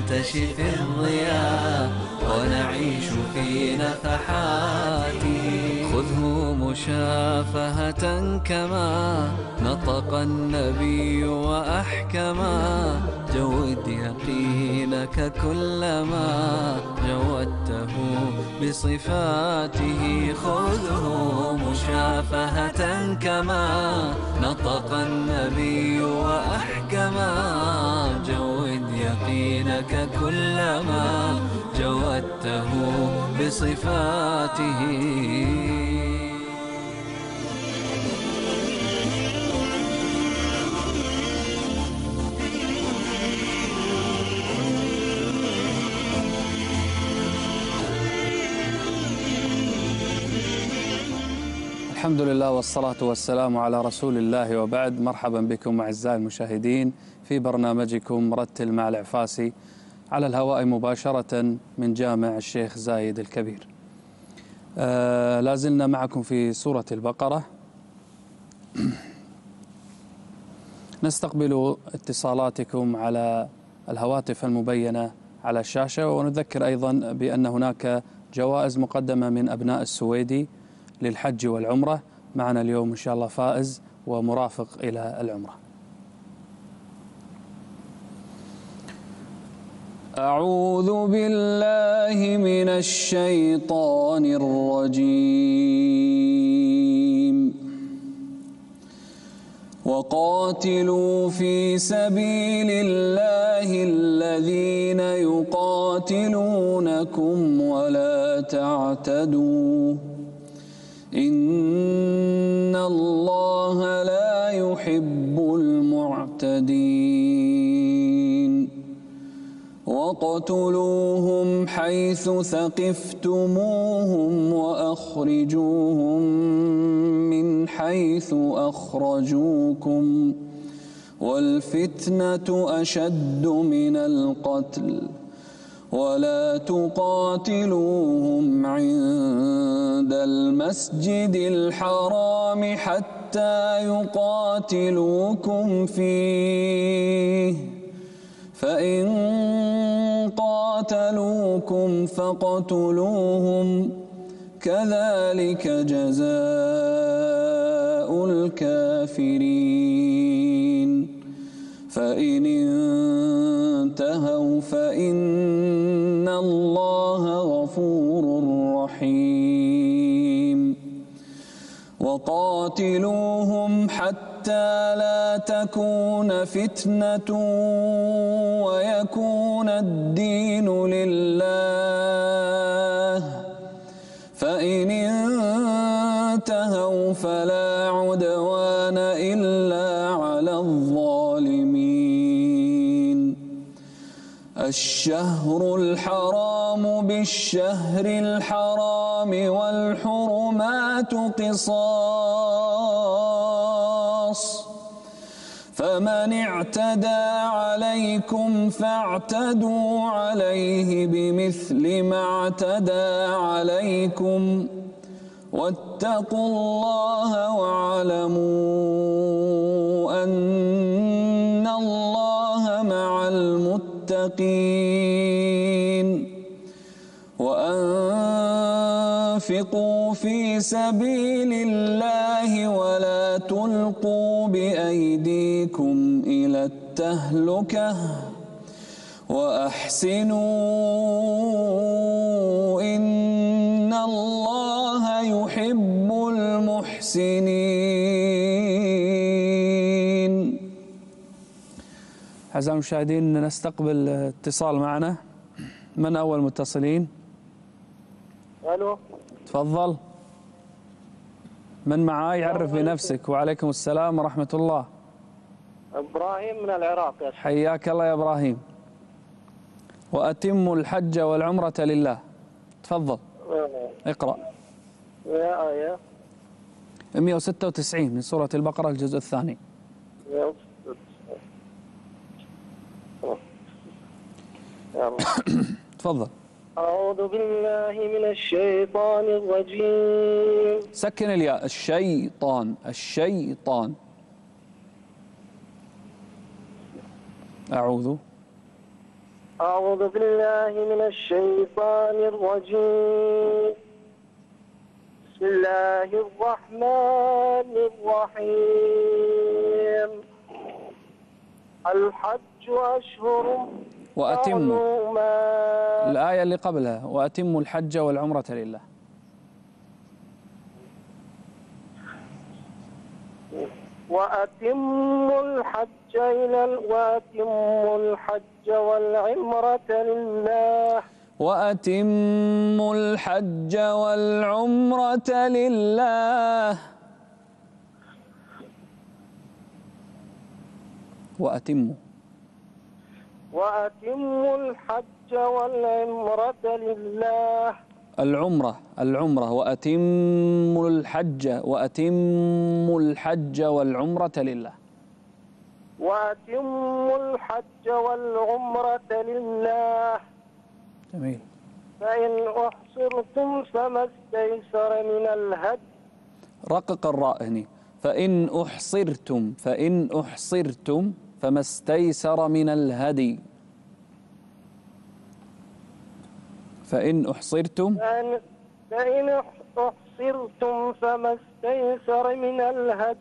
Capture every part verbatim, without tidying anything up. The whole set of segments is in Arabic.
ننتشي في الضياء ونعيش في نفحاته. خذه مشافهة كما نطق النبي وأحكما، جود يقينك كلما جودته بصفاته. خذه مشافهة كما نطق النبي وأحكما، جود يقينك كلما جودته بصفاته. الحمد لله والصلاة والسلام على رسول الله، وبعد. مرحبا بكم أعزائي المشاهدين في برنامجكم رتل مع العفاسي على الهواء مباشرة من جامع الشيخ زايد الكبير. آه لازلنا معكم في سورة البقرة. نستقبل اتصالاتكم على الهواتف المبينة على الشاشة، ونذكر أيضا بأن هناك جوائز مقدمة من أبناء السويدي للحج والعمرة. معنا اليوم إن شاء الله فائز ومرافق إلى العمرة. أعوذ بالله من الشيطان الرجيم. وقاتلوا في سبيل الله الذين يقاتلونكم ولا تعتدوا، إن الله لا يحب المعتدين. واقتلوهم حيث ثقفتموهم وأخرجوهم من حيث أخرجوكم، والفتنة أشد من القتل، ولا تقاتلوهم عند المسجد الحرام حتى يقاتلوكم فيه، فإن قاتلوكم فاقتلوهم، كذلك جزاء الكافرين. فإن انتهوا فإن الله غفور رحيم. وقاتلوهم حتى لا تكون فتنة ويكون الدين لله، فإن انتهوا فلا عدوان إلا على الظالمين. الشهر الحرام بالشهر الحرام والحرمات قصاص، فمن اعتدى عليكم فاعتدوا عليه بمثل ما اعتدى عليكم، واتقوا الله واعلموا أن الله مع المتقين. وأنفقوا في سبيل الله ولا تلقوا بأيديكم إلى التهلكة، وأحسنوا إن الله يحب المحسنين. أعزائي المشاهدين، نستقبل اتصال معنا. من أول متصلين؟ الو، تفضل. من معاي؟ عرف بنفسك. وعليكم السلام ورحمة الله. ابراهيم من العراق يا شيخ. حياك الله يا ابراهيم. وأتموا الحج والعمرة لله. تفضل اقرأ. يا آية مئة وستة وتسعين من سورة البقرة الجزء الثاني. تفضل. أعوذ بالله من الشيطان الرجيم. سكن الياء. الشيطان الشيطان. أعوذ أعوذ بالله من الشيطان الرجيم. بسم الله الرحمن الرحيم. الحج أشهر وأتموا معلومات. الآية اللي قبلها وأتموا الحج والعمرة لله. وأتموا الحج إلى وأتموا الحج والعمرة لله. وأتموا الحج والعمرة لله. وأتموا وأتموا الحج والعمرة لله. العمرة العمرة وأتموا الحج وأتموا الحج والعمرة لله. وأتموا الحج والعمرة لله. جميل. فإن أحصرتم فما استيسر من الهدي. رقق الراء هني. فإن أحصرتم فإن أحصرتم فما استيسر من الهدي. فإن أحصرتم فإن, فإن أحصرتم فما استيسر من الهدي.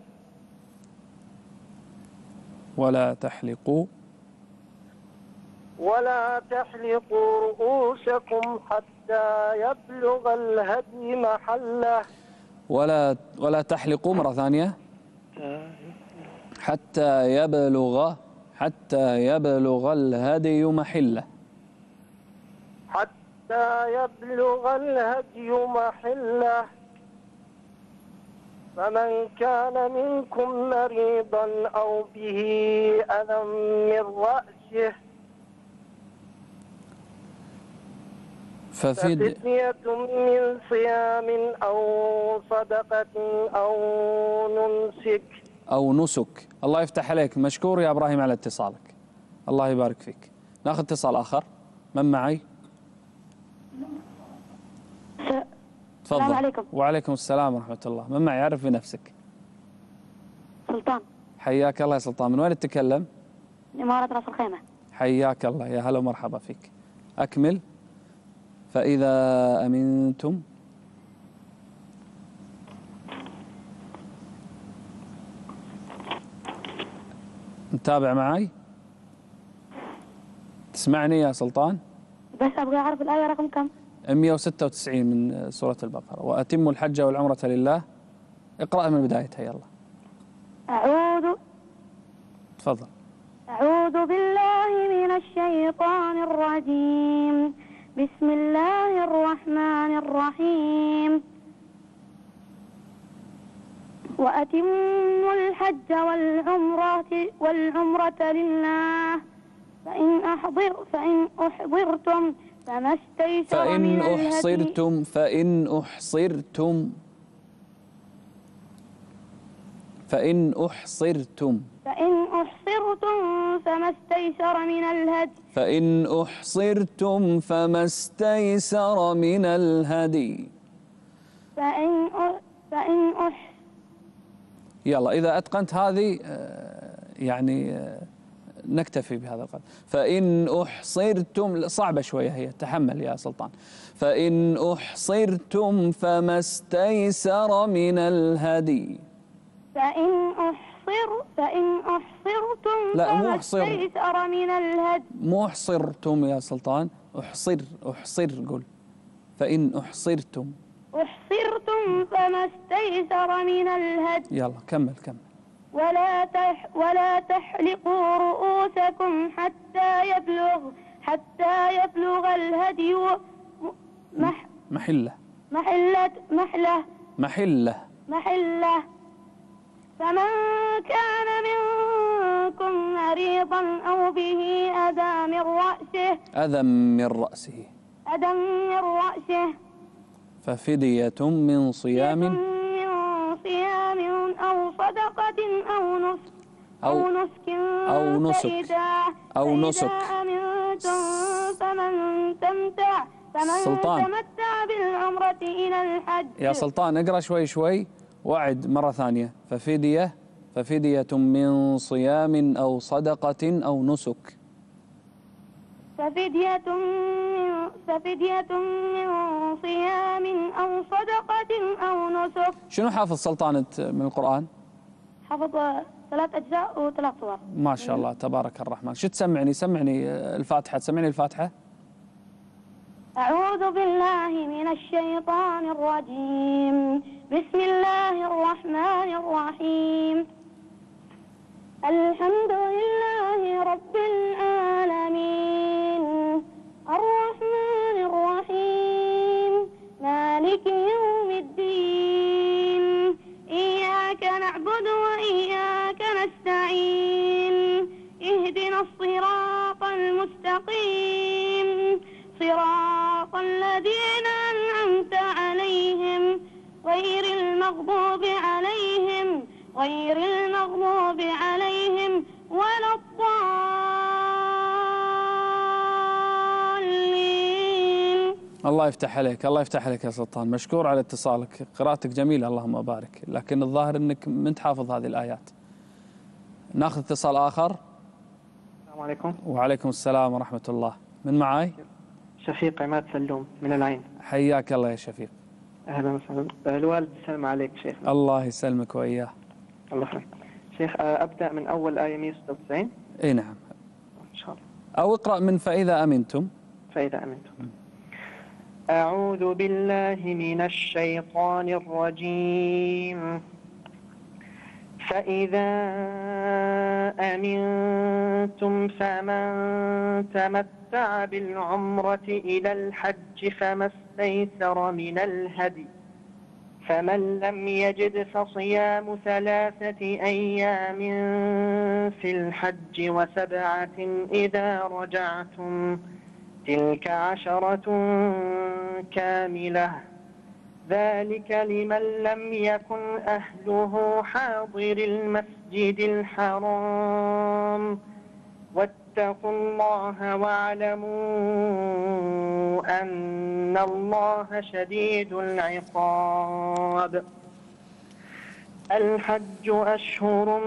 ولا تحلقوا ولا تحلقوا رؤوسكم حتى يبلغ الهدي محله. ولا ولا تحلقوا مرة ثانية. حتى يبلغ حتى يبلغ الهدي محله. حتى يبلغ الهدي محله. فمن كان منكم مريضا أو به أذى من رأسه ففدية من صيام أو صدقة أو نسك أو نسك. الله يفتح عليك، مشكور يا إبراهيم على اتصالك، الله يبارك فيك. ناخذ اتصال آخر. من معي؟ تفضل. السلام عليكم. وعليكم السلام ورحمة الله. من معي؟ عرف بنفسك. سلطان. حياك الله يا سلطان. من وين تتكلم؟ إمارة راس الخيمة. حياك الله، يا هلا ومرحبا فيك. أكمل. فإذا أمنتم متابع معي؟ تسمعني يا سلطان؟ بس أبغى أعرف الآية رقم كم؟ مئة وستة وتسعين من سورة البقرة. وأتموا الحج والعمرة لله. اقرأ من بدايتها يلا. أعوذ تفضل. أعوذ بالله من الشيطان الرجيم. بسم الله الرحمن الرحيم. وأتموا الحج والعمرة والعمرة لله. فإن أحضر فإن أحضرتم فما استيسر من فإن الهدي. أحصرتم فإن أحصرتم فإن أحصرتم فإن أحصرتم فما استيسر من الهدي. فإن أحصرتم فما استيسر من الهدي. فإن أ... فإن أح... يلا إذا أتقنت هذه يعني نكتفي بهذا القدر. فإن أحصرتم، صعبة شوية هي، تحمل يا سلطان. فإن أحصرتم فما استيسر من الهدي. فإن أحصر فإن أحصرتم لا، مو فما أحصر. استيسر من الهدي. مو أحصرتم يا سلطان، أحصر أحصر قل. فإن أحصرتم أحصرتم فما استيسر من الهدي. يلا كمل كمل. ولا تح ولا تحلقوا رؤوسكم حتى يبلغ حتى يبلغ الهدي مح محلة محلة محله محلة محله. فمن كان منكم مريضا أو به أذى من رأسه أذى من رأسه أذى من رأسه ففدية من صيام من صيام أو صدقة أو نسك أو أو نسك أو نسك فإذا أو نسك. فإذا أمنتم فمن تمتع فمن سلطان. تمتع بالعمرة إلى الحج. يا سلطان اقرأ شوي شوي وأعد مرة ثانية. ففدية ففدية من صيام أو صدقة أو نسك. ففدية من ففدية من صيام أو صدقة أو نسك. شنو حافظ سلطان أنت من القرآن؟ حفظ ثلاث أجزاء وثلاث صور. ما شاء الله تبارك الرحمن. شو تسمعني؟ سمعني الفاتحة، تسمعني الفاتحة. أعوذ بالله من الشيطان الرجيم. بسم الله الرحمن الرحيم. الحمد لله رب العالمين الرحمن الرحيم مالك يوم الدين إياك نعبد وإياك نستعين اهدنا الصراط المستقيم صراط الذين أنعمت عليهم غير المغضوب عليهم غير المغضوب عليهم ولا الضالين. الله يفتح عليك، الله يفتح عليك يا سلطان، مشكور على اتصالك، قراءتك جميلة اللهم بارك، لكن الظاهر انك من تحافظ هذه الآيات. ناخذ اتصال آخر. السلام عليكم. وعليكم السلام ورحمة الله. من معاي؟ شفيق عماد سلوم من العين. حياك الله يا شفيق. أهلا وسهلا. الوالد يسلم عليك شيخ. الله يسلمك وإياه. الله يخليك. شيخ أبدأ من أول آية مئة وستة وتسعين. اي نعم. إن شاء الله. أو اقرأ من فإذا أمنتم. فإذا أمنتم. أعوذ بالله من الشيطان الرجيم. فإذا أمنتم فمن تمتع بالعمرة إلى الحج فما استيسر من الهدي فمن لم يجد فصيام ثلاثة أيام في الحج وسبعة إذا رجعتم تلك عشرة كاملة ذلك لمن لم يكن أهله حاضر المسجد الحرام واتقوا الله واعلموا أن الله شديد العقاب. الحج أشهر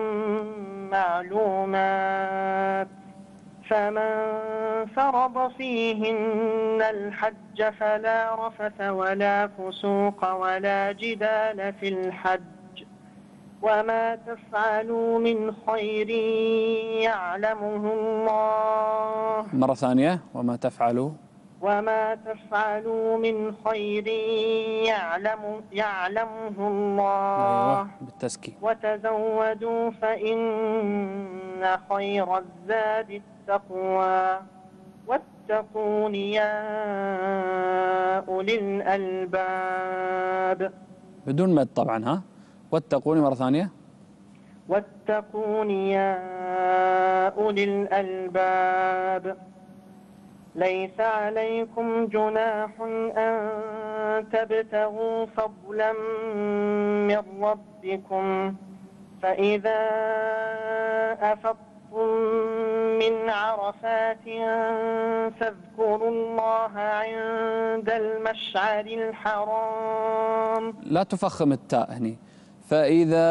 معلومات فمن فرض فيهن الحج فلا رفث ولا فسوق ولا جدال في الحج وما تفعلوا من خير يعلمه الله. مرة ثانية. وما تفعلوا وما تفعلوا من خير يعلم يعلمه الله. أيوة بالتسكين. وتزودوا فإن خير الزاد التقوى واتقون يا أولي الألباب. بدون مد طبعا. ها واتقوني مرة ثانية. واتقون يا أولي الألباب. ليس عليكم جناح أن تبتغوا فضلا من ربكم فإذا أفضتم من عرفات فاذكروا الله عند المشعر الحرام. لا تفخم التاء هني. فإذا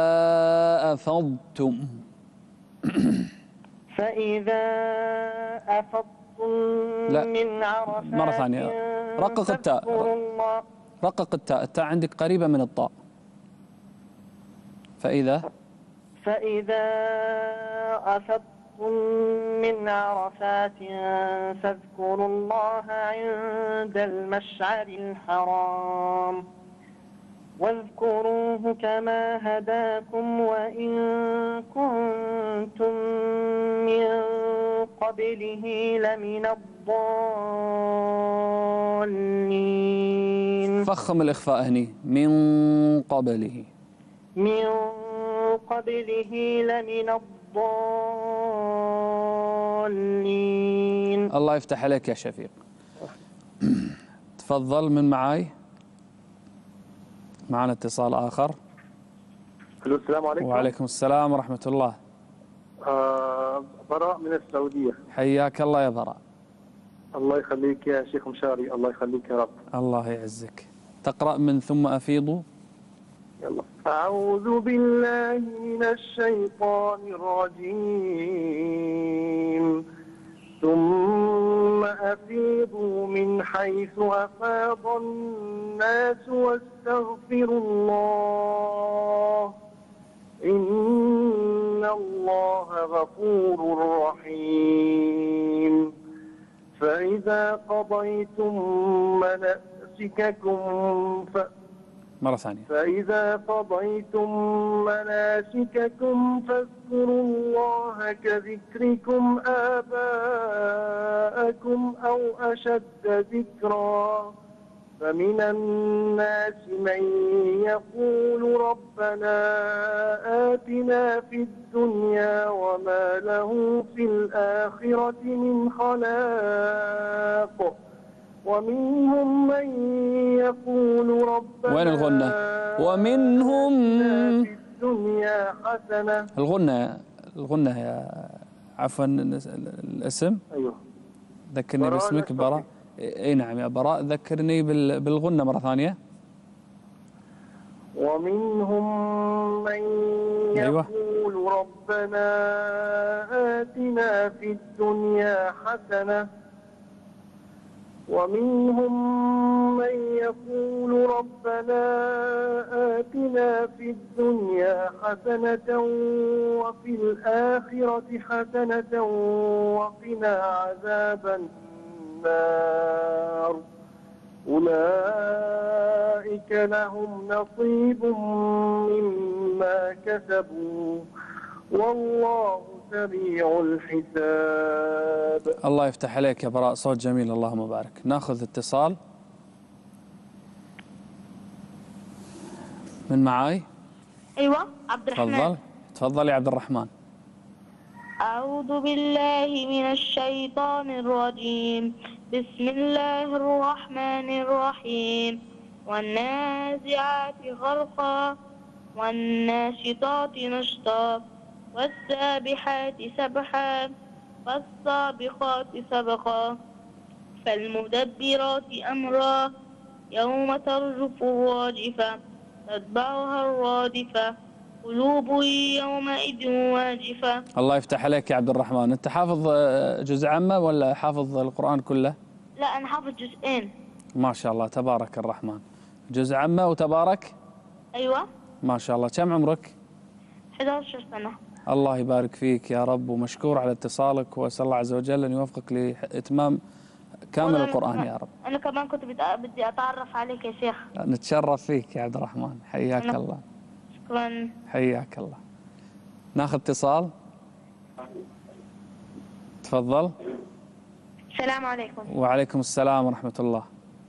أفضتم فإذا أفضتم لا. من عرفات مرة ثانية. رقق التاء. رقق التاء. التاء عندك قريبة من الطاء. فإذا فإذا أفضتم من عرفات فاذكروا الله عند المشعر الحرام واذكروه كما هداكم وإن كنتم من قبله لمن الضالين. فخم الإخفاء هني. من قبله. من قبله لمن الضالين. الله يفتح عليك يا شفيق. تفضل. من معاي؟ معنا اتصال آخر. السلام عليكم. وعليكم السلام ورحمة الله. آه براء من السعودية. حياك الله يا براء. الله يخليك يا شيخ مشاري. الله يخليك يا رب. الله يعزك. تقرأ من ثم أفيضوا. يلا. أعوذ بالله من الشيطان الرجيم ثم حيث أفاض الناس واستغفروا الله إن الله غفور رحيم. فإذا قضيتم مناسككم ف... مرة ثانية. فإذا قضيتم مناسككم فاذكروا الله كذكركم آباءكم أو أشد ذكرا. فمن الناس من يقول ربنا آتنا في الدنيا وما له في الآخرة من خلاق. ومنهم من يقول ربنا وين الغنة؟ ومنهم في الدنيا حسنة. الغنة الغنة يا عفوا الاسم. أيوه. ذكرني باسمك براء. اي نعم يا براء، ذكرني بالغنة مرة ثانية. ومنهم من أيوة. يقول ربنا آتنا في الدنيا حسنة. ومنهم من يقول ربنا آتنا في الدنيا حسنة وفي الآخرة حسنة وقنا عذاب النار. أولئك لهم نصيب مما كسبوا والله سريع الحساب. الله يفتح عليك يا براء، صوت جميل اللهم بارك. ناخذ اتصال. من معاي؟ أيوة عبد الرحمن. تفضل تفضل يا عبد الرحمن. أعوذ بالله من الشيطان الرجيم. بسم الله الرحمن الرحيم. والنازعات غرقا والناشطات نشطا والسابحات سبحا فالسابقات سبقا فالمدبرات أمرا يوم ترجف الراجفة تتبعها الرادفة قلوب يومئذ واجفة. الله يفتح عليك يا عبد الرحمن. أنت حافظ جزء عامة ولا حافظ القرآن كله؟ لا أنا حافظ جزئين. ما شاء الله تبارك الرحمن. جزء عامة وتبارك؟ أيوة. ما شاء الله. كم عمرك؟ إحدى عشرة سنة. الله يبارك فيك يا رب، ومشكور على اتصالك، وأسأل الله عز وجل أن يوفقك لإتمام كامل القرآن يا رب. أنا كمان كنت بدي أتعرف عليك يا شيخ. نتشرف فيك يا عبد الرحمن، حياك الله. شكرا. حياك الله. ناخذ اتصال. تفضل. السلام عليكم. وعليكم السلام ورحمة الله.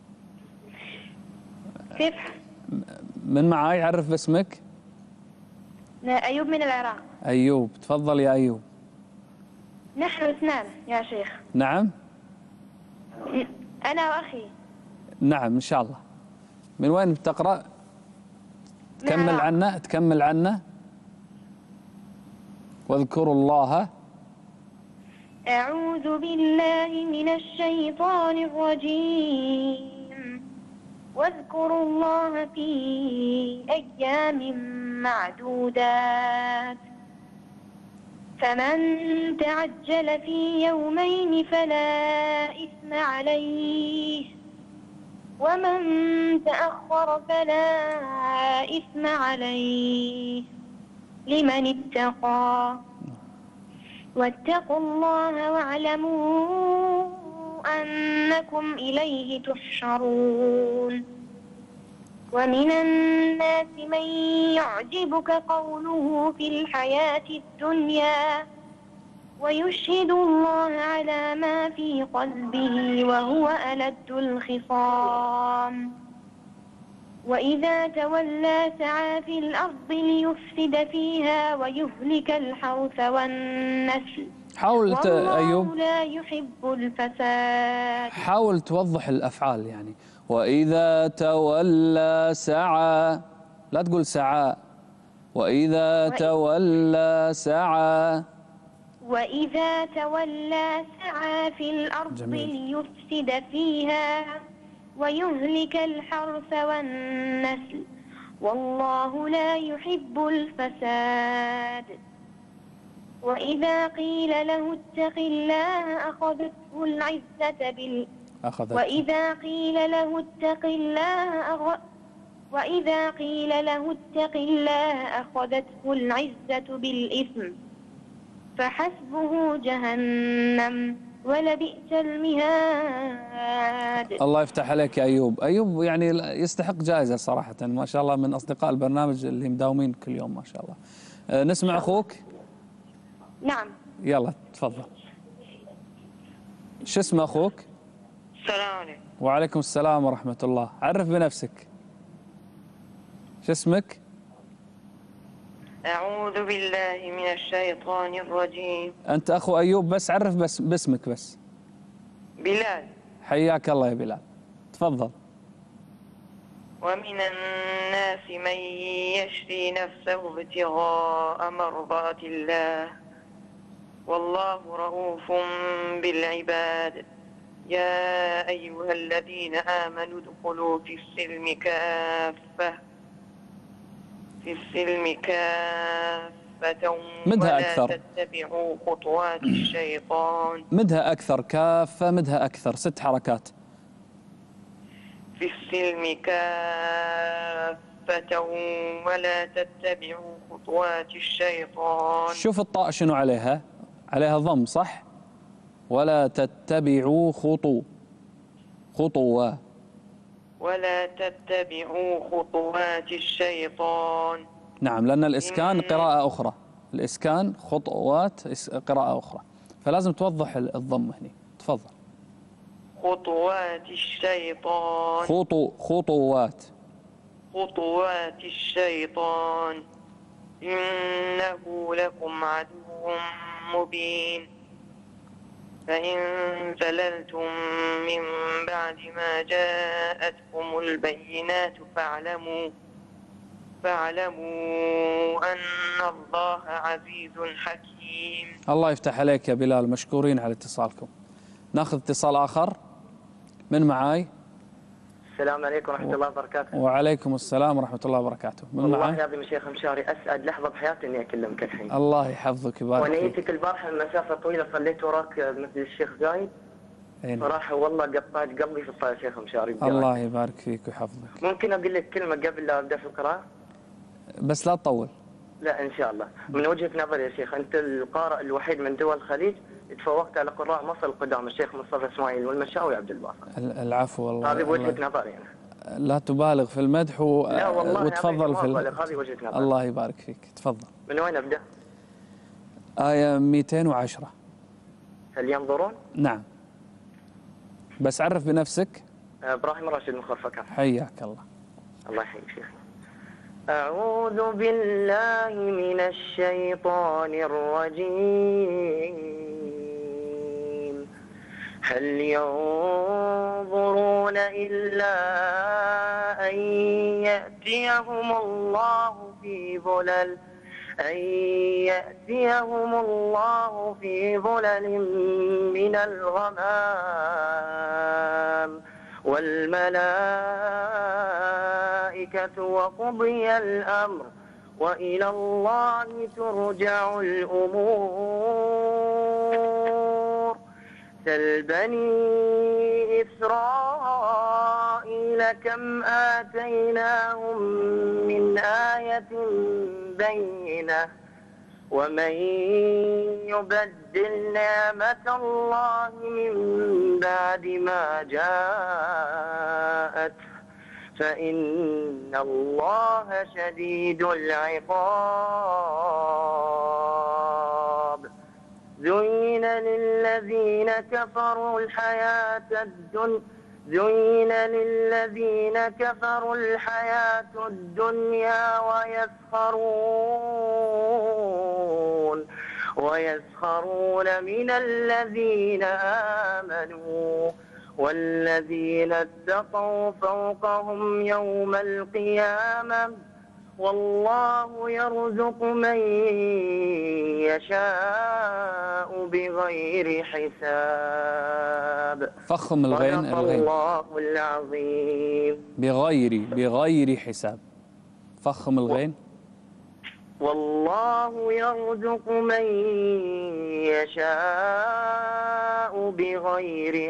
كيف؟ من معاي؟ عرف باسمك. أيوب من العراق. أيوب، تفضل يا أيوب. نحن اثنان يا شيخ. نعم. أنا وأخي. نعم إن شاء الله. من وين بتقرأ؟ تكمل عنا تكمل عنا. واذكروا الله. أعوذ بالله من الشيطان الرجيم. واذكروا الله في أيام معدودات فمن تعجل في يومين فلا إثم عليه ومن تأخر فلا إثم عليه لمن اتقى واتقوا الله واعلموا أنكم إليه تحشرون. ومن الناس من يعجبك قوله في الحياة الدنيا ويشهد الله على ما في قلبه وهو ألد الخصام وإذا تولى سعى في الأرض ليفسد فيها ويهلك الحرث والنسل حاول أيوب لا يحب الفساد. حاول توضح الأفعال يعني. وإذا تولى سعى، لا تقول سعى. وإذا تولى سعى وإذا تولى سعى في الأرض جميل. ليفسد فيها ويهلك الحرث والنسل والله لا يحب الفساد. وإذا قيل له اتق الله أخذته العزة بال أخذت. وإذا قيل له اتق الله أغ... وإذا قيل له اتق الله أخذته العزة بالإثم فحسبه جهنم ولبئس المهاد. الله يفتح عليك يا أيوب. أيوب يعني يستحق جائزة صراحة، ما شاء الله، من أصدقاء البرنامج اللي مداومين كل يوم ما شاء الله. أه نسمع أخوك. نعم. يلا تفضل. شو اسم أخوك؟ السلام عليكم. وعليكم السلام ورحمة الله. عرف بنفسك. شو اسمك؟ أعوذ بالله من الشيطان الرجيم. أنت أخو أيوب، بس عرف بس باسمك بس. بلال. حياك الله يا بلال، تفضل. ومن الناس من يشري نفسه ابتغاء مرضات الله والله رؤوف بالعباد. يا أيها الذين آمنوا ادخلوا في السلم كافة في السلم كافة مدها ولا أكثر. تتبعوا خطوات الشيطان. مدها أكثر، كافة مدها أكثر، ست حركات. في السلم كافة ولا تتبعوا خطوات الشيطان. شوف الطاء شنو عليها؟ عليها ضم صح؟ ولا تتبعوا خطو خطوة. ولا تتبعوا خطوات الشيطان. نعم، لأن الإسكان قراءة أخرى، الإسكان خطوات قراءة أخرى، فلازم توضح الضم هنا. تفضل. خطوات الشيطان. خطو خطوات خطوات الشيطان إنه لكم عدو مبين. فإن زللتم من بعد ما جاءتكم البينات فاعلموا فاعلموا أن الله عزيز حكيم. الله يفتح عليك يا بلال، مشكورين على اتصالكم. ناخذ اتصال آخر. من معاي؟ السلام عليكم ورحمة الله وبركاته. وعليكم السلام ورحمة الله وبركاته. من والله معاي؟ يا ابي شيخ مشاري اسعد لحظة بحياتي اني اكلمك الحين. الله يحفظك ويبارك فيك. ونيتك البارحة مسافة طويلة صليت وراك مثل الشيخ زايد. صراحة والله قطعت قلبي في الصلاة يا شيخ مشاري. الله يبارك فيك ويحفظك. ممكن اقول لك كلمة قبل لا ابدا في القراءة؟ بس لا تطول. لا ان شاء الله. من وجهة نظري يا شيخ انت القارئ الوحيد من دول الخليج تفوقت على قراء مصر القدامى الشيخ مصطفى اسماعيل والمشاوي عبد الباسط. العفو والله. هذه بوجهة نظري انا. لا تبالغ في المدح و... لا والله وتفضل في ال... هذه وجهة نظري. الله يبارك فيك، تفضل. من وين ابدا؟ آية مئتين وعشرة. هل ينظرون؟ نعم. بس عرف بنفسك. ابراهيم راشد من خرفكان. حياك الله. الله يحييك شيخ. أعوذ بالله من الشيطان الرجيم. هل ينظرون إلا أن يأتيهم الله في ظلل أن يأتيهم الله في ظلل من الغمام والملائكة وقضي الأمر وإلى الله ترجع الأمور. سل بني إسرائيل كم آتيناهم من آية بينة ومن يبدل نعمة الله من بعد ما جاءت فإن الله شديد العقاب. زين للذين كفروا الحياة الدنيا زين للذين كفروا الحياة الدنيا ويسخرون ويسخرون من الذين آمنوا والذين اتقوا فوقهم يوم القيامة والله يرزق من يشاء بغير حساب. فخم الغين. صدق الغين. الله العظيم. بغير بغير حساب. فخم الغين. والله يرزق من يشاء بغير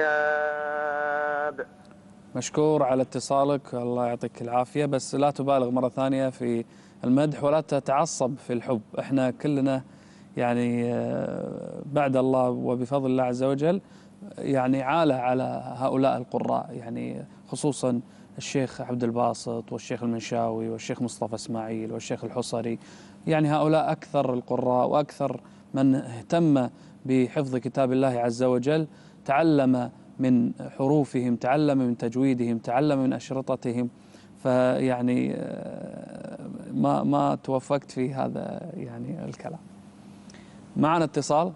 حساب. مشكور على اتصالك، الله يعطيك العافية، بس لا تبالغ مرة ثانية في المدح ولا تتعصب في الحب. احنا كلنا يعني بعد الله وبفضل الله عز وجل يعني عالة على هؤلاء القراء، يعني خصوصا الشيخ عبد الباسط والشيخ المنشاوي والشيخ مصطفى اسماعيل والشيخ الحصري. يعني هؤلاء أكثر القراء وأكثر من اهتم بحفظ كتاب الله عز وجل، تعلم من حروفهم، تعلم من تجويدهم، تعلم من أشرطتهم. فيعني ما ما توفقت في هذا يعني الكلام. معنا اتصال.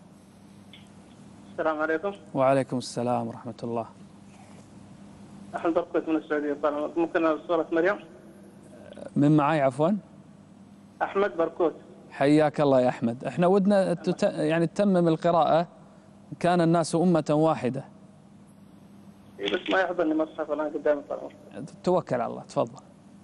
السلام عليكم. وعليكم السلام ورحمة الله. أحمد بركوت من السعودية. ممكن سورة مريم؟ من معاي عفوا؟ أحمد بركوت. حياك الله يا أحمد. احنا ودنا تت... يعني تتمم القراءة. كان الناس أمة واحدة. بس ما يحضرني مصحف الآن قدامي. توكل على الله، تفضل.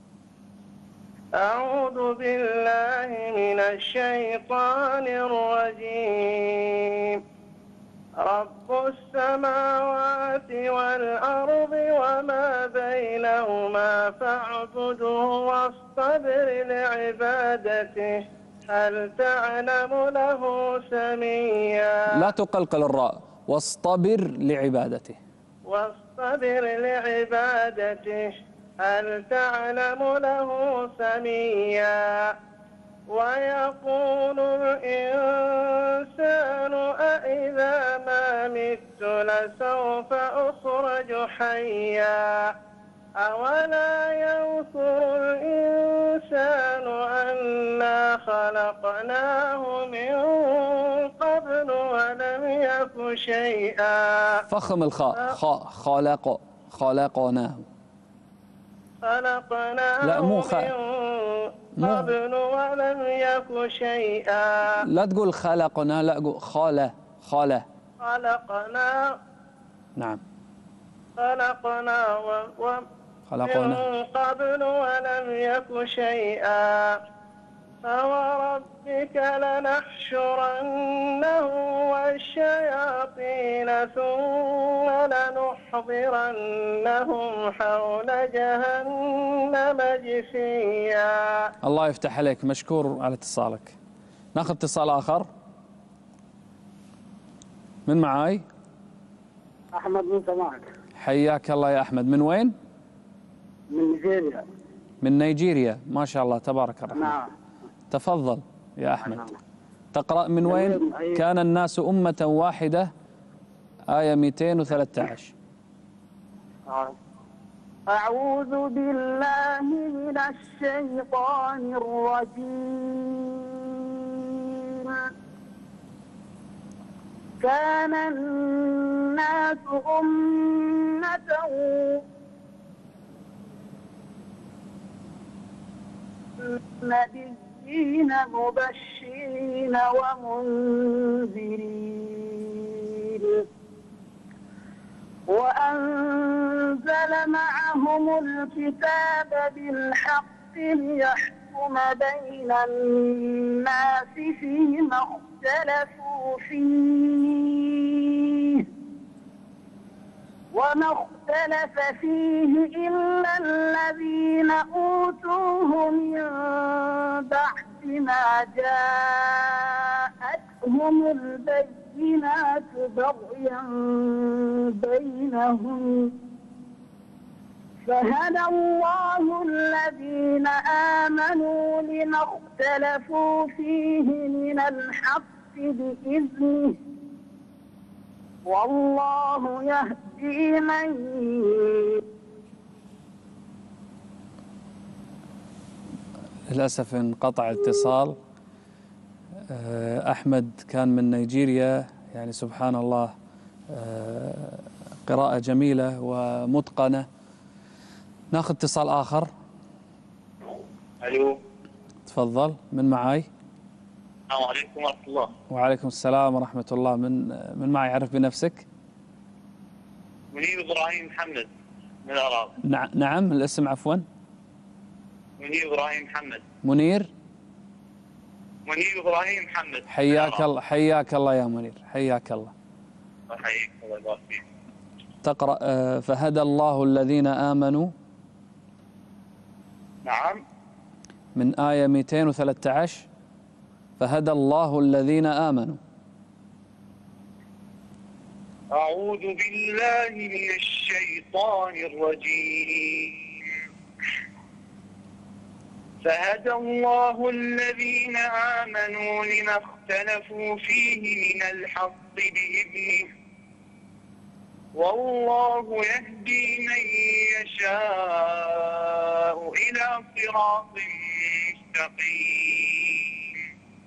أعوذ بالله من الشيطان الرجيم. رب السماوات والأرض وما بينهما فاعبده واصطبر لعبادته هل تعلم له سميا. لا تقلقل الراء. واصطبر لعبادته. واصطبر لعبادته هل تعلم له سميا. ويقول الإنسان أإذا ما مت لسوف أخرج حيا. أولا يذكر الإنسان أنا خلقناه من قبل ولم يك شيئا. فخم الخاء. خاء. خلق. خلقناه. خلقناه لا مو خاء. من قبل ولم يك شيئا. لا تقول خلقنا، لا قول خاله. خاله. خلقنا. نعم. خلقنا و... خلقنا من قبل ولم يك شيئا. فوربك لنحشرنه والشياطين ثم لنحضرنهم حول جهنم جثيا. الله يفتح عليك، مشكور على اتصالك. ناخذ اتصال آخر. من معاي؟ أحمد موسى معك. حياك الله يا أحمد. من وين؟ من نيجيريا. من نيجيريا، ما شاء الله تبارك الرحمن. نعم. تفضل يا أحمد. تقرأ من وين؟ كان الناس أمة واحدة، آية مئتين وثلاثة عشر. أعوذ بالله من الشيطان الرجيم. كان الناس أمة نبيين مبشرين ومنذرين وأنزل معهم الكتاب بالحق ليحكم بين الناس فيما اختلفوا فيه وما اختلف فيه إلا الذين أوتوه من بعد ما جاءتهم البينات بغيا بينهم فهدى الله الذين آمنوا لما اختلفوا فيه من الحق بإذنه والله يهدي من. للأسف انقطع الاتصال. أحمد كان من نيجيريا، يعني سبحان الله قراءة جميلة ومتقنة. ناخذ اتصال آخر. ألو. تفضل. من معاي؟ السلام عليكم ورحمة الله. وعليكم السلام ورحمة الله. من من معي؟ عرف بنفسك. منير إبراهيم محمد من العراق. نعم نعم الاسم عفوا. منير إبراهيم محمد. منير. منير إبراهيم محمد. حياك الله، حياك الله يا منير، حياك الله. أحييك الله يبارك فيك. تقرأ آه، فهدى الله الذين آمنوا نعم. من آية مئتين وثلاثة عشر. فهدى الله الذين آمنوا. أعوذ بالله من الشيطان الرجيم. فهدى الله الذين آمنوا لما اختلفوا فيه من الحق بإذنه والله يهدي من يشاء إلى صراط مستقيم.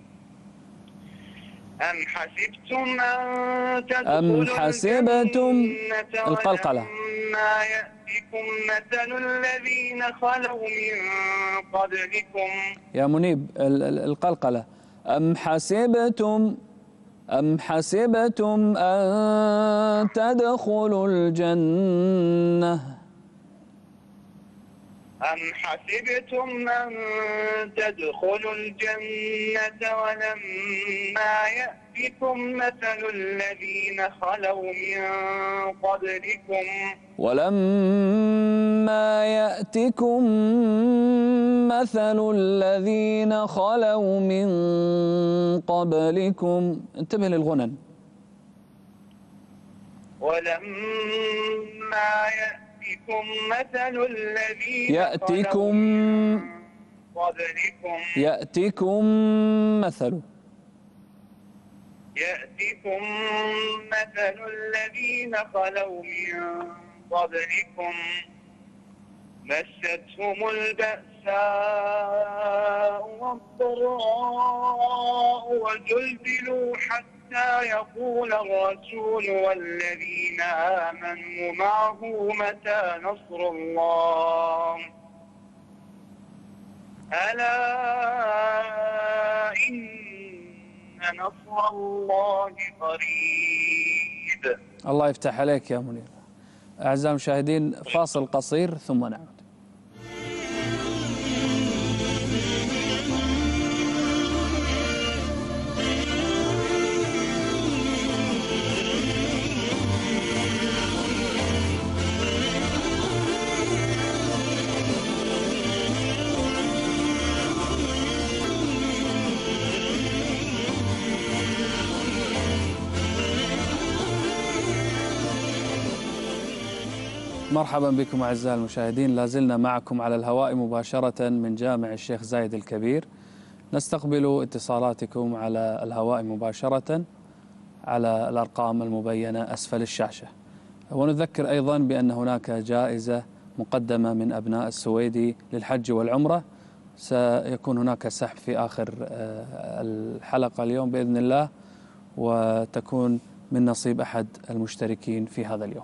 أم حسبتم أن تدخلوا أم حسبتم القلقلة ولما يأتكم مثل الذين خلوا من قبلكم. يا منيب القلقلة. أم حسبتم أم حسبتم أن تدخلوا الجنة أم حسبتم أن تدخلوا الجنة ولما يأتكم مثل الذين خلوا من قبلكم ولما يأتكم مثل الذين خلوا من قبلكم. انتبه للغنن. ولما يأتكم مثل الذين يأتكم قبلكم يأتكم مثل يأتكم مثل الذين خلوا من قبلكم مستهم البأساء والضراء وزلزلوا حتى يقول الرسول والذين آمنوا معه متى نصر الله ألا إن نصر الله قريب. الله يفتح عليك يا منير. أعزائي المشاهدين فاصل قصير ثم نعود. مرحبا بكم أعزائي المشاهدين، لازلنا معكم على الهواء مباشرة من جامع الشيخ زايد الكبير. نستقبل اتصالاتكم على الهواء مباشرة على الأرقام المبينة أسفل الشاشة. ونذكر أيضا بأن هناك جائزة مقدمة من أبناء السويدي للحج والعمرة، سيكون هناك سحب في آخر الحلقة اليوم بإذن الله، وتكون من نصيب أحد المشتركين في هذا اليوم.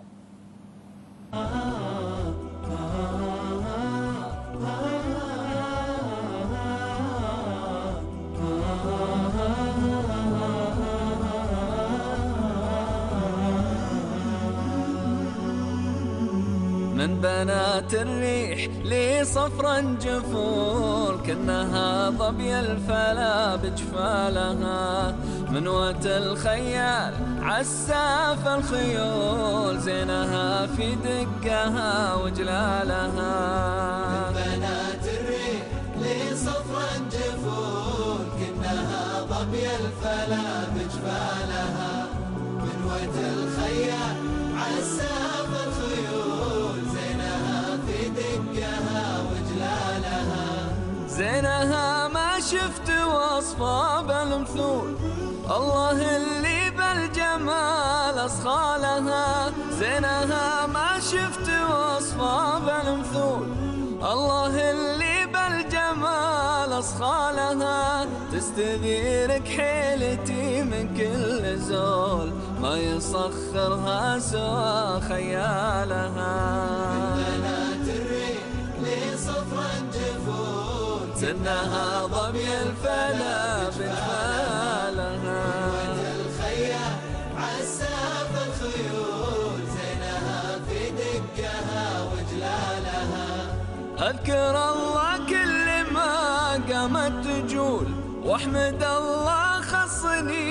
من بنات الريح لي صفرا جفول كأنها ظبي الفلا بجفالها من وت الخيال عساف الخيول زينها في دقها وجلالها. من بنات الريح لي صفرا جفول كأنها ظبي الفلا بجفالها من وت الخيال عساف الخيول زينها في دقها وجلالها. زينها ما شفت وصفها بالمثول الله اللي بالجمال أصخالها. زينها ما شفت وصفها بالمثول الله اللي بالجمال أصخالها. تستذيرك حيلتي من كل زول ما يصخرها سوى خيالها. من بنات الريح لي صفرا جفول سنها ظبي الفلا بجمالها من وت الخيال عساف الخيول زينها في دقها وجلالها. أذكر الله كل ما قامت تجول واحمد الله خصني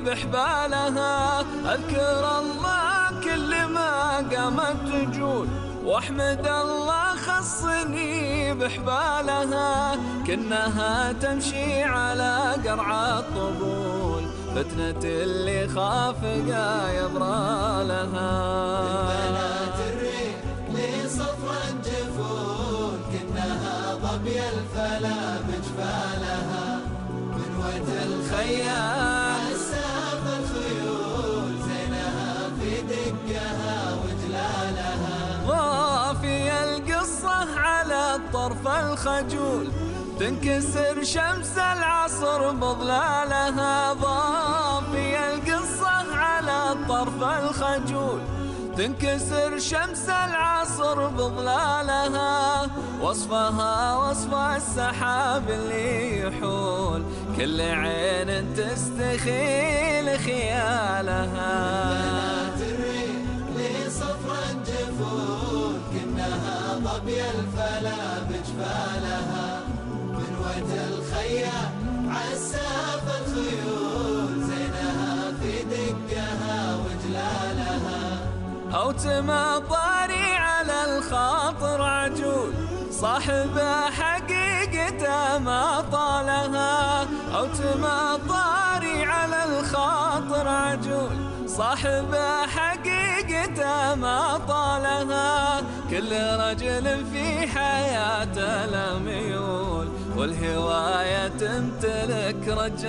بحبالها. أذكر الله كل ما قامت تجول، واحمد الله خصني بحبالها. كنها تمشي على قرع الطبول، فتنة اللي خافقا يبرى لها. البنات الريح لي صفرا جفون، كنها ظبي الفلا بجبالها. من وجه الخيال عساف الخيول، زينها في دقها وجلالها. ضافي القصة على الطرف الخجول، تنكسر شمس العصر بظلالها. ضافي القصة على الطرف الخجول، تنكسر شمس العصر بظلالها. وصفها وصف السحاب اللي يحول، كل عين تستخيل خيالها. بنات الريح لي صفرا جفون، كنها ظبي الفلا بجبالها. من وجه الخيال عساف الخيول، زينها في دقها وجلالها. أو تمطري على الخاطر عجول، صاحبه حقيقته ما طالها. أو تمطري على الخاطر عجول، صاحبه حقيقته ما طالها. كل رجل في حياته له ميول، والهواية تمتلك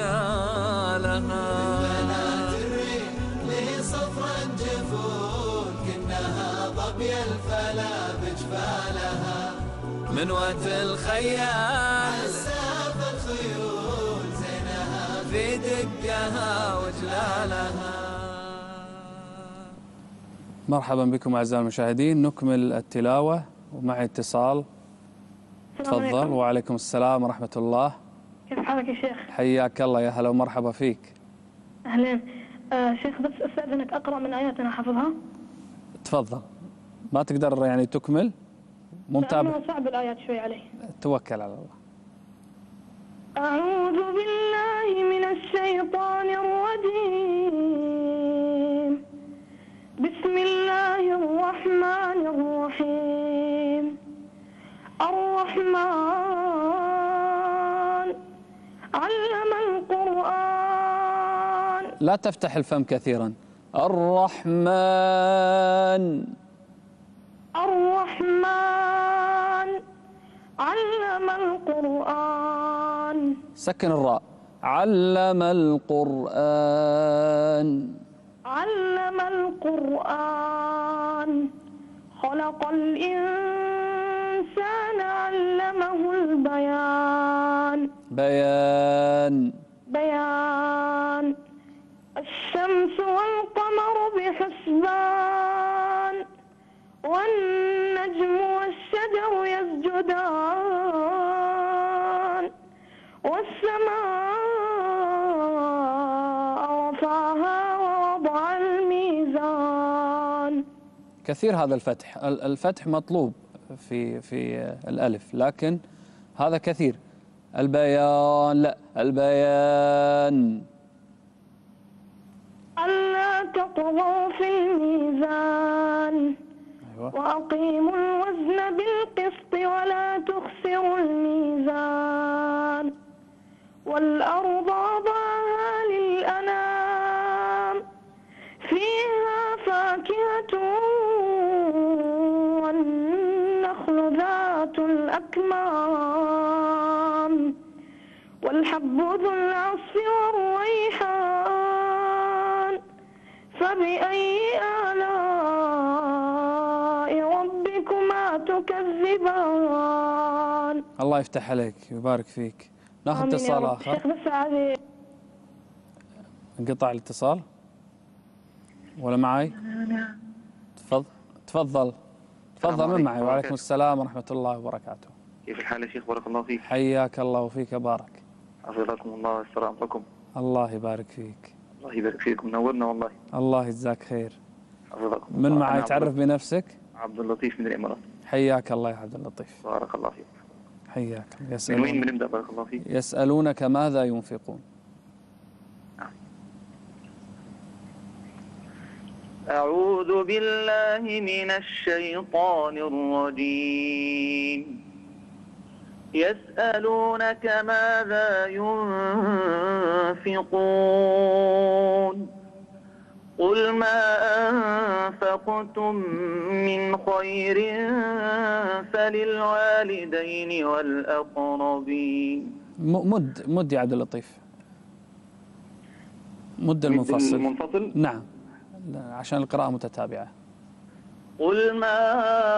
رجالها. بنات الريح لي صفرا جفون، كنها ظبي الفلا بجبالها. من وقت الخيال عساف الخيول، زينها في دقها وجلالها. مرحبا بكم أعزائي المشاهدين، نكمل التلاوة ومعي اتصال. تفضل. وعليكم السلام ورحمة الله. كيف حالك يا شيخ؟ حياك الله، يا هلا ومرحبا فيك. أهلين. آه شيخ بس أستأذنك أقرأ من آيات أنا حافظها. تفضل. ما تقدر يعني تكمل؟ ممتاز. أنا صعب الآيات شوي علي. توكل على الله. أعوذ بالله من الشيطان الرجيم. بسم الله الرحمن الرحيم. الرحمن علم القرآن. لا تفتح الفم كثيرا. الرحمن. الرحمن علم القرآن. سكن الراء. علم القرآن. علم القرآن. خلق الإنسان علمه البيان. بيان. بيان. الشمس والقمر بحسبان، والنجم والشجر يسجدان، والسماء رفعها ووضع الميزان. كثير هذا الفتح، الفتح مطلوب في في الألف، لكن هذا كثير. البيان، لا، البيان. ألا تطغوا في الميزان. أيوة. وأقيموا الوزن بالقسط ولا تخسروا الميزان. والأرض وضعها للأنام، فيها فاكهة والنخل ذات الأكمام، والحب ذو العصف والريحان. فبأي آلاء ربكما تكذبان؟ الله يفتح عليك ويبارك فيك. ناخذ اتصال آخر. شيخ بس عادي. انقطع الاتصال ولا معي؟ تفضل تفضل تفضل. من معي؟ وعليكم السلام ورحمة الله وبركاته. كيف الحال يا شيخ؟ بارك الله فيك. حياك الله وفيك بارك. حفظكم الله ويستر عمركم. الله يبارك فيك. الله يبارك فيكم، نورنا والله. الله يجزاك خير. حفظكم. من معي؟ تعرف بنفسك. عبد اللطيف من الإمارات. حياك الله يا عبد اللطيف. بارك الله فيك. حياك. من وين بنبدأ؟ بارك الله فيك. يسألونك ماذا ينفقون. أعوذ بالله من الشيطان الرجيم. يسألونك ماذا ينفقون قل ما أنفقتم من خير فللوالدين والأقربين. مد مد يا عبد اللطيف، مد المنفصل. المنفصل؟ نعم، عشان القراءة متتابعة. قل ما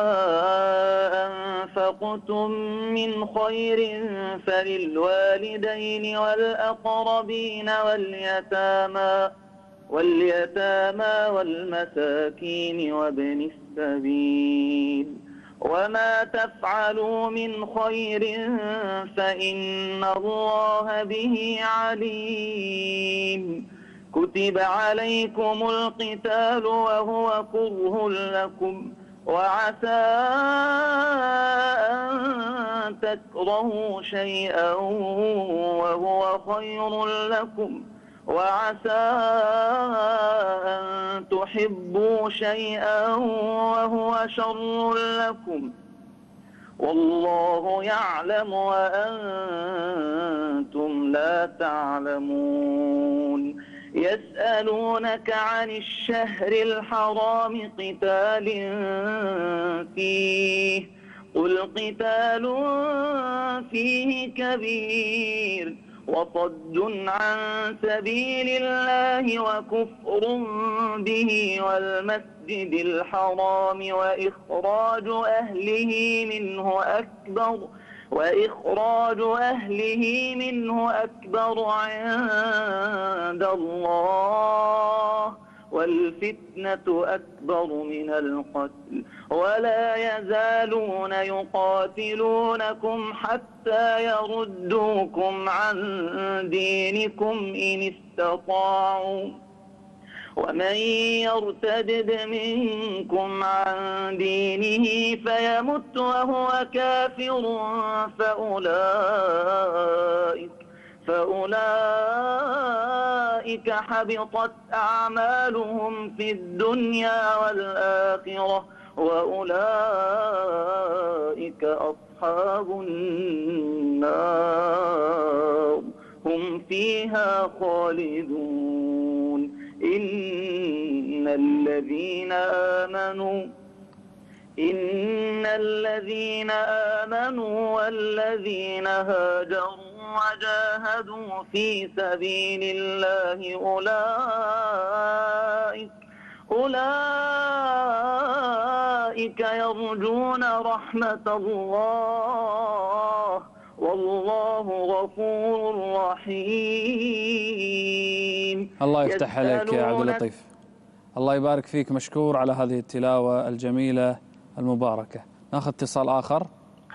أنفقتم من خير فللوالدين والأقربين واليتامى واليتامى والمساكين وابن السبيل وما تفعلوا من خير فإن الله به عليم. كتب عليكم القتال وهو كره لكم وعسى أن تكرهوا شيئا وهو خير لكم وعسى أن تحبوا شيئا وهو شر لكم والله يعلم وأنتم لا تعلمون. يسألونك عن الشهر الحرام قتال فيه قل قتال فيه كبير وصد عن سبيل الله وكفر به والمسجد الحرام وإخراج أهله منه أكبر وإخراج أهله منه أكبر عند الله والفتنة أكبر من القتل ولا يزالون يقاتلونكم حتى يردوكم عن دينكم إن استطاعوا ومن يرتدد منكم عن دينه فيمت وهو كافر فأولئك فأولئك حبطت أعمالهم في الدنيا والآخرة وأولئك أصحاب النار هم فيها خالدون. إن الذين آمنوا إن الذين آمنوا والذين هاجروا وجاهدوا في سبيل الله أولئك أولئك يرجون رحمة الله والله غفور رحيم. الله يفتح عليك يا عبد اللطيف، الله يبارك فيك، مشكور على هذه التلاوة الجميلة المباركة. ناخذ اتصال آخر.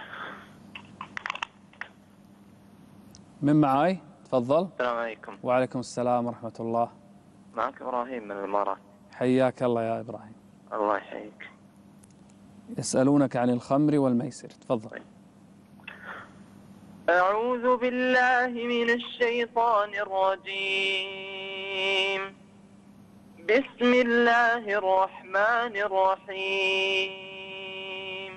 من معاي؟ تفضل. السلام عليكم. وعليكم السلام ورحمة الله. معك إبراهيم من الإمارات. حياك الله يا إبراهيم. الله يحييك. يسألونك عن الخمر والميسر، تفضل. أعوذ بالله من الشيطان الرجيم. بسم الله الرحمن الرحيم.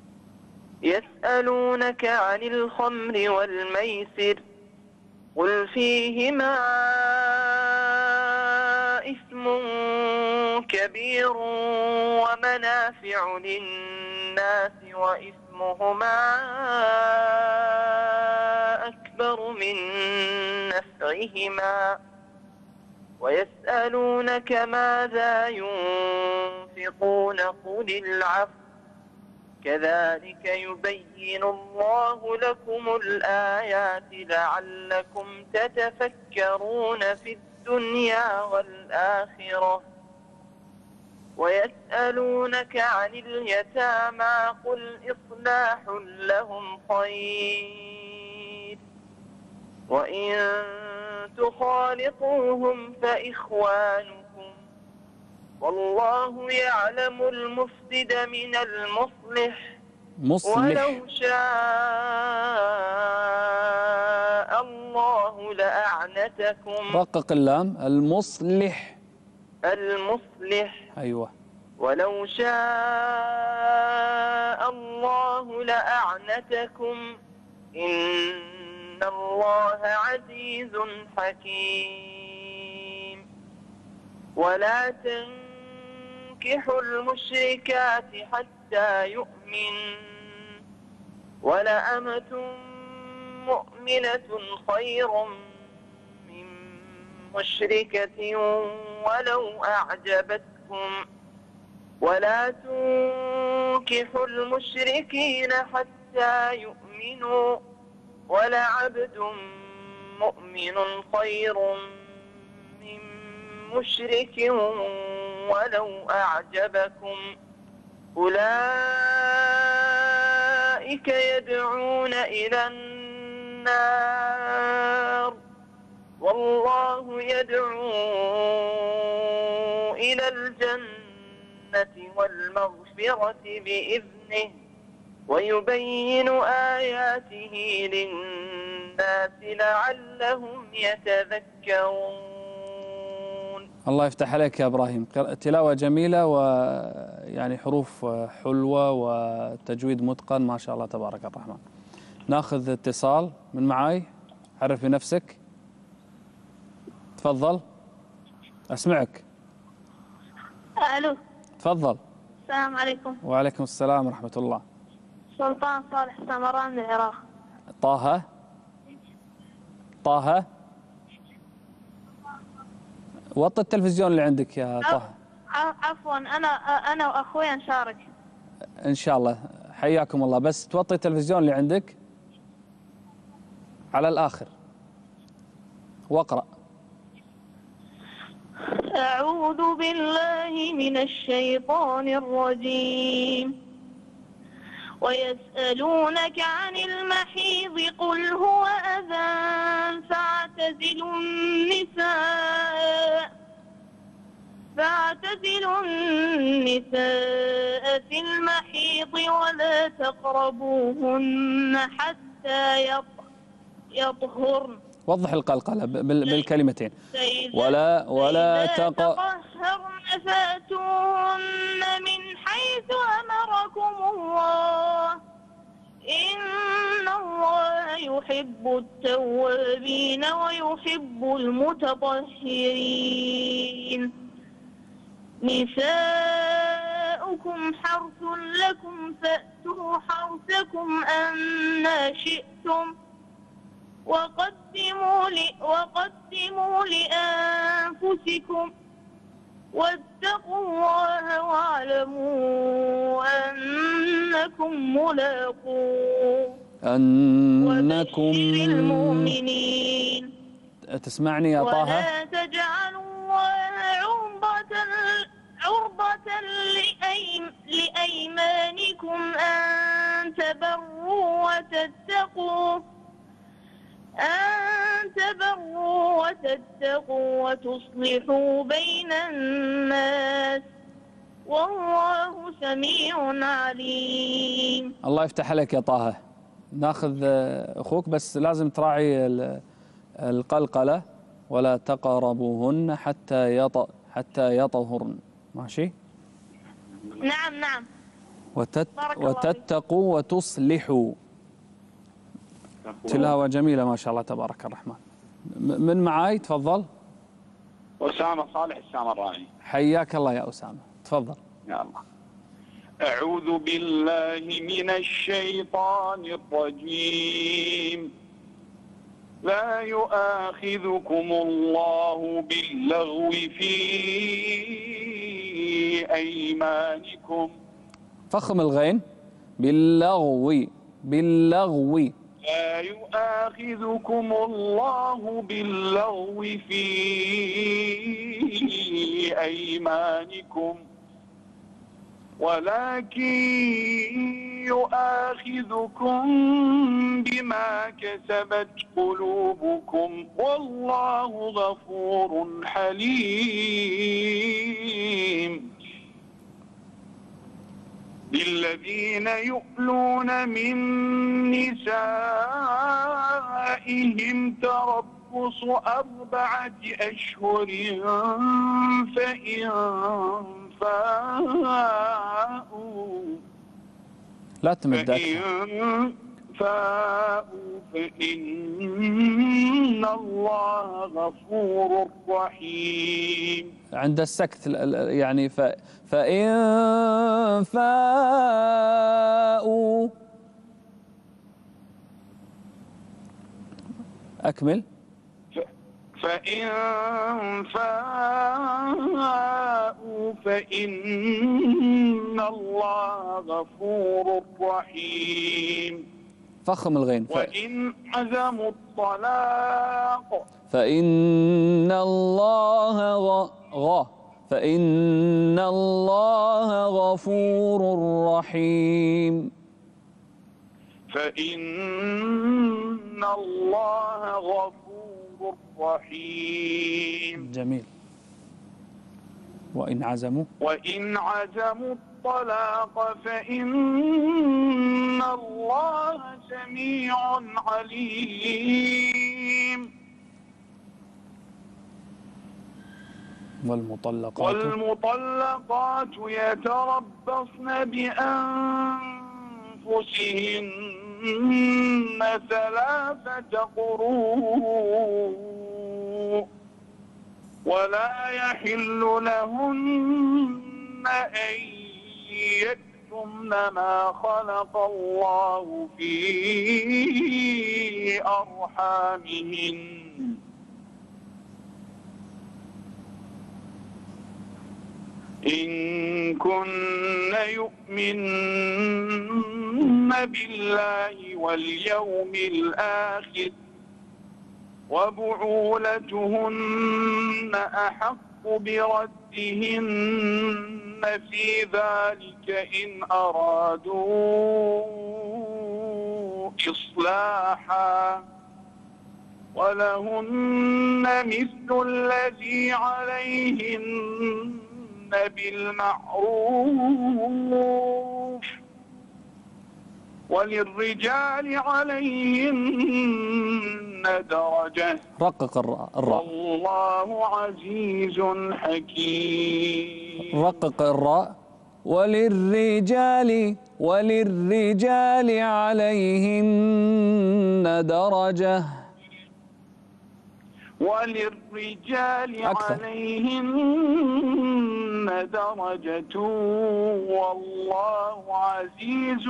يسألونك عن الخمر والميسر قل فيهما إثم كبير ومنافع للناس وإثمهما أكبر من نفعهما ويسألونك ماذا ينفقون قل العفو كذلك يبين الله لكم الآيات لعلكم تتفكرون في الدنيا والآخرة ويسألونك عن اليتامى قل إصلاح لهم خير وإن تخالطوهم فإخوانكم والله يعلم المفسد من المصلح مصلح. ولو شاء الله لأعنتكم. رقق اللام. المصلح. المصلح. أيوة. ولو شاء الله لأعنتكم إن الله عزيز حكيم. ولا تنكحوا المشركات حتى يؤمن ولأمة مؤمنة خير من مشركة ولو أعجبتكم. ولا تنكحوا المشركين حتى يؤمنوا ولعبد مؤمن خير من مشرك ولو أعجبكم. أولئك يدعون إلى النار والله يدعو إلى الجنة والمغفرة بإذنه ويبين آياته للناس لعلهم يتذكرون. الله يفتح عليك يا إبراهيم، تلاوة جميلة ويعني حروف حلوة وتجويد متقن ما شاء الله تبارك الرحمن. ناخذ اتصال من معاي، عرفي نفسك. تفضل أسمعك. ألو. تفضل. السلام عليكم. وعليكم السلام ورحمة الله. سلطان صالح سمران من العراق. طه طه وطي التلفزيون اللي عندك يا طه. عفوا أنا أنا وأخوي نشارك. إن شاء الله حياكم الله، بس توطي التلفزيون اللي عندك على الآخر واقرأ. أعوذ بالله من الشيطان الرجيم. ويسألونك عن المحيض قل هو أذى فاعتزلوا النساء فاعتزلوا النساء في المحيض ولا تقربوهن حتى يطهرن. وضح القلقلة بالكلمتين. ولا ولا تطهرن فاتوهن من حيث أمركم الله إن الله يحب التوابين ويحب المتطهرين. نساؤكم حرث لكم فأتوا حرثكم أنى شئتم وقدموا وقدموا لأنفسكم واتقوا الله واعلموا أنكم ملاقوه. أنكم وبشر المؤمنين. تسمعني يا طه؟ ولا تجعلوا الله عرضة عرضة لأيمانكم أن تبروا وتتقوا أن تبروا وتتقوا وتصلحوا بين الناس والله سميع عليم. الله يفتح عليك يا طه. ناخذ أخوك بس لازم تراعي القلقلة. ولا تقربوهن حتى يط حتى يطهرن. ماشي؟ نعم نعم. وتت وتتقوا وتصلحوا. تلاوة جميلة ما شاء الله تبارك الرحمن. من معاي تفضل. أسامة صالح السامراني. حياك الله يا أسامة، تفضل. يا الله. أعوذ بالله من الشيطان الرجيم. لا يؤاخذكم الله باللغو في أيمانكم. فخم الغين. باللغو باللغو. لا يؤاخذكم الله باللغو في أيمانكم ولكن يؤاخذكم بما كسبت قلوبكم والله غفور حليم. للذين يؤلون من نسائهم تربص تربص أربعة أشهر فإن فاءوا لا تمد فإن فاءوا فإن الله غفور رحيم. عند السكت يعني ف... فإن فاءوا أكمل. فإن فاءوا فإن الله غفور رحيم. فخم الغين. ف... وإن عزموا الطلاق فإن الله غ... غ... فإن الله غفور رحيم. فإن الله غفور رحيم. جميل. وإن عزموا وإن عزموا الطلاق فإن الله سميع عليم. والمطلقات والمطلقات يتربصن بأنفسهن ثلاثة قروء ولا يحل لهن أن يكتمن ما خلق الله في أرحامهن إن كن يؤمن بالله واليوم الآخر وبعولتهن أحق بردهن في ذلك إن أرادوا إصلاحا ولهن مثل الذي عليهن بالمعروف وللرجال عليهن درجة. رقق الراء الراء والله عزيز حكيم. رقق الراء. وللرجال وللرجال عليهن درجة. وللرجال عليهن درجة والله عزيز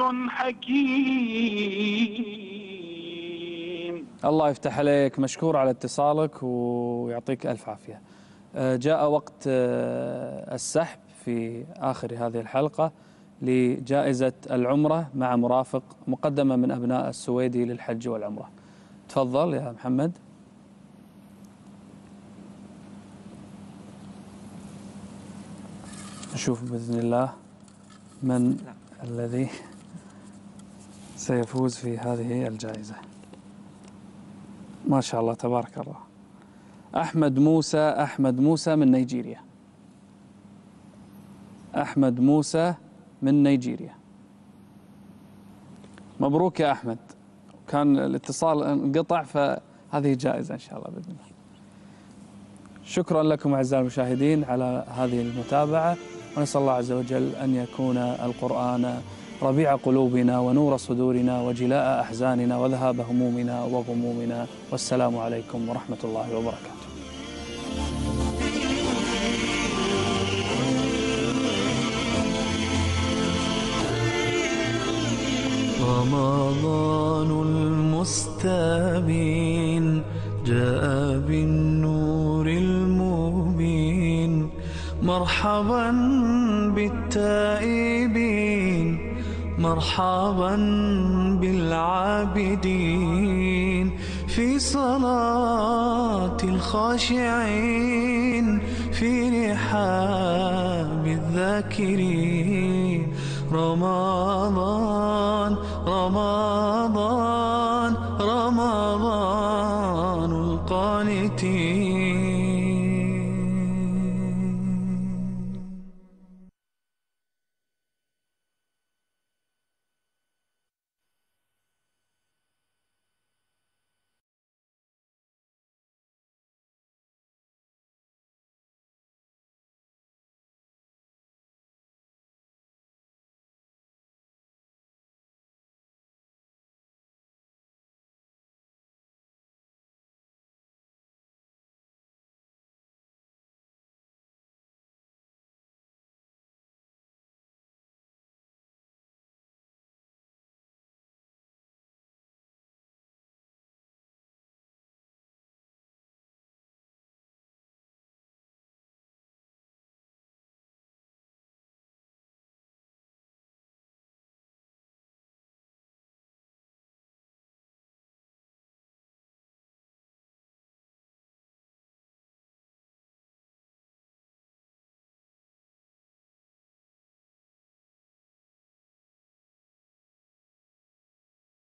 حكيم. الله يفتح عليك، مشكور على اتصالك ويعطيك ألف عافية. جاء وقت السحب في آخر هذه الحلقة لجائزة العمرة مع مرافق مقدمة من أبناء السويدي للحج والعمرة. تفضل يا محمد. نشوف بإذن الله من الذي سيفوز في هذه الجائزة. ما شاء الله تبارك الله. أحمد موسى أحمد موسى من نيجيريا. أحمد موسى من نيجيريا. مبروك يا أحمد. كان الاتصال انقطع فهذه جائزة إن شاء الله بإذن الله. شكرا لكم أعزائي المشاهدين على هذه المتابعة، ونسأل الله عز وجل أن يكون القرآن ربيع قلوبنا ونور صدورنا وجلاء أحزاننا وذهاب همومنا وغمومنا. والسلام عليكم ورحمة الله وبركاته. رمضان المستبين جاء بالنور المبين، مرحبا بالتائبين، مرحبا بالعابدين، في صلاة الخاشعين، في رحاب الذاكرين. رمضان رمضان